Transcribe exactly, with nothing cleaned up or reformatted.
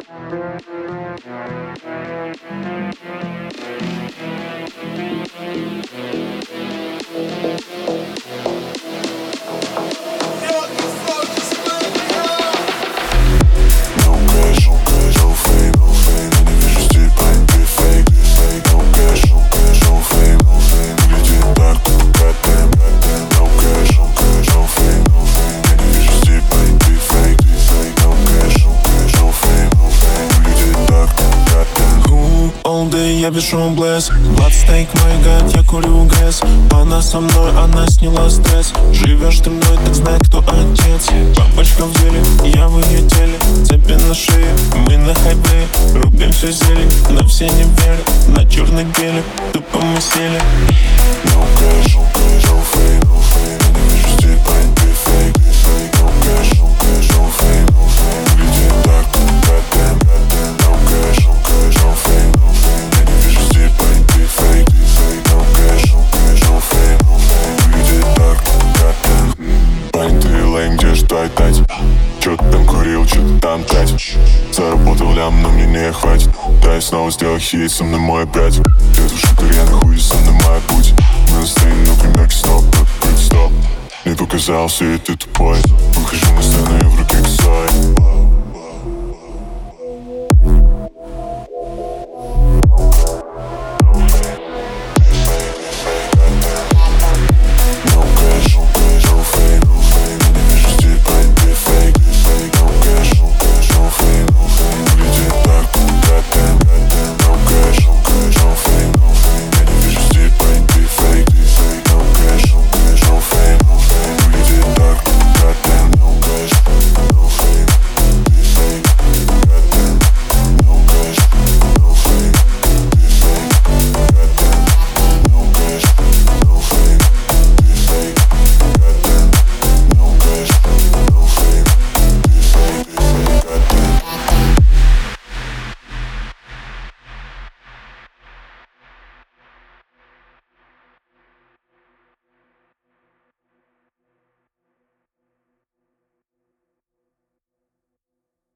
Я вижу блеск, бладстейк, мой гад, я курю грязь. Она со мной, она сняла стресс. Живешь ты мной, так знай, кто отец. Папочка в деле, я в ее теле. Цепи на шее, мы на хайвее. Рубим все зелень, но все не верят. На черный гелик, тупо мы сели. No cash, no cash, no fame, no fame. Я не вижу степь, ты фейк, ты фейк. No cash, no cash, no fame, no fame. Выглядит так, goddamn, goddamn. No cash, no cash, no fame, no fame. Я не вижу степь, ты фейк, ты фейк. No cash, no cash, no fame, no fame. Выглядит так, goddamn. Парень, ты лейм, где ж твоя тать? Чё ты там курил, чё ты там тратишь? Заработал лям, но мне не хватит. Дай снова сделай хит, со мной мой опять. Ты в шутер, я нахуй, со мной мой путь. Мы настоим на примерке, стоп, стоп. Мне показался, и ты тупой. Выхожу на сцену, и в руке косой.